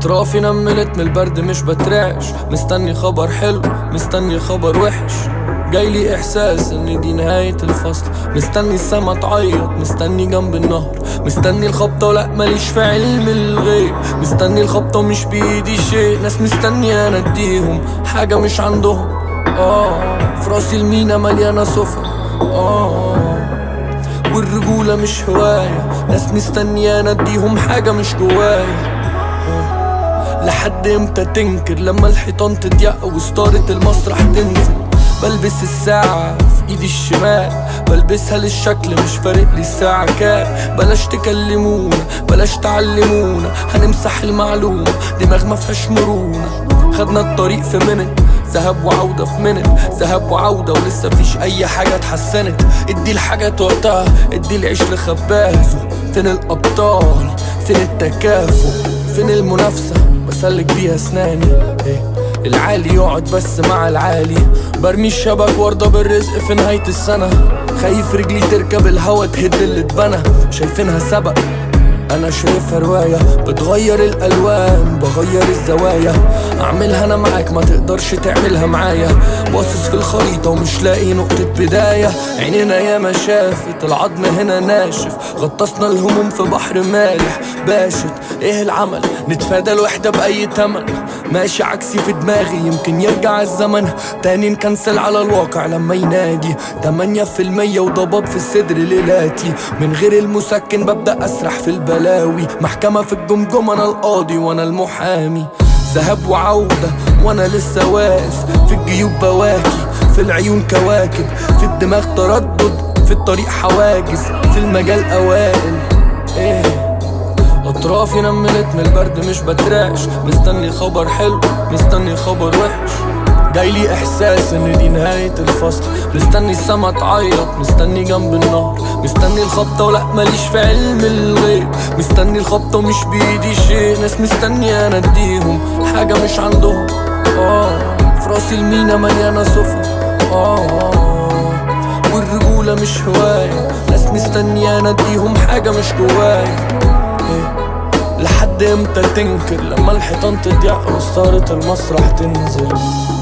اطرافي نملت من البرد مش بترعش، مستني خبر حلو مستني خبر وحش، جايلي احساس ان دي نهاية الفصل، مستني السما تعيط مستني جنب النهر، مستني الخبطة ولا ماليش في علم الغيب، مستني الخبطة ومش بايدي شيء، ناس مستني انا اديهم حاجة مش عندهم. في راسي المينا مليانة صفا، والرجولة مش هواية، ناس مستني انا اديهم حاجة مش جوايا. لحد امتى تنكر لما الحيطان تضيق وستارة المسرح تنزل؟ بلبس الساعة في ايدي الشمال، بلبسها للشكل مش فارق لي الساعة كام. بلاش تكلمونا بلاش تعلمونا، هنمسح المعلومة دماغ ما فيهاش مرونة. خدنا الطريق في منت، ذهب وعودة في منت، ذهب وعودة ولسه فيش اي حاجة اتحسنت. ادي الحاجات وقتها ادي العيش لخبازه. فين الابطال فين التكافؤ فين المنافسة؟ بسلك بيها اسناني العالي يقعد بس مع العالي، برمي الشبك وارضى بالرزق في نهاية السنة. خايف رجلي تركب الهوا تهد اللي اتبنى، شايفينها سبق انا شايفها رواية، بتغير الالوان بغير الزوايا، اعملها انا معاك ما تقدرش تعملها معايا. باصص في الخريطة ومش لاقي نقطة بداية، عينينا ياما شافت العظم هنا ناشف، غطسنا الهموم في بحر مالح باشت. ايه العمل نتفادى الوحدة باي تمن، ماشي عكسي في دماغي يمكن يرجع الزمن تاني، نكنسل على الواقع لما ينادي 8% وضباب في الصدر ليلاتي. من غير المسكن ببدأ اسرح في البلاوي، محكمة في الجمجمة انا القاضي وانا المحامي. ذهب وعودة وانا لسه واقف، في الجيوب بواكي في العيون كواكب، في الدماغ تردد في الطريق حواجز، في المجال اوائل. اطرافي نملت من البرد مش بترعش، مستني خبر حلو مستني خبر وحش، جايلي احساس ان دي نهاية الفصل، مستني السما تعيط مستني جنب النهر، مستني الخبطة ولا ماليش في علم الغيب، مستني الخبطة ومش بايدي شيء، ناس مستني انا اديهم حاجة مش عندهم. في راسي المينا مليانة صفا، والرجولة مش هواية، ناس مستني انا اديهم حاجة مش جوايا. لحد امتى تنكر لما الحيطان تضيق وستارة المسرح تنزل؟